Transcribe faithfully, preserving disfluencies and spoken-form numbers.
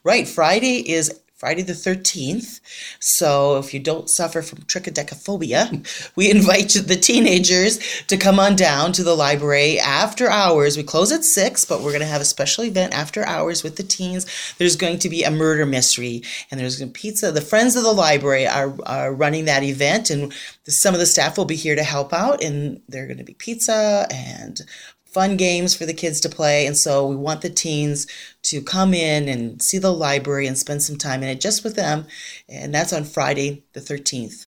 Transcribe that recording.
Right, Friday is Friday the thirteenth. So if you don't suffer from trichodecaphobia, we invite the teenagers to come on down to the library after hours. We close at six, but we're going to have a special event after hours with the teens. There's going to be a murder mystery, and there's going to be pizza. The Friends of the Library are, are running that event, and some of the staff will be here to help out, and there are going to be pizza and fun games for the kids to play. And so we want the teens to come in and see the library and spend some time in it just with them. And that's on Friday the thirteenth.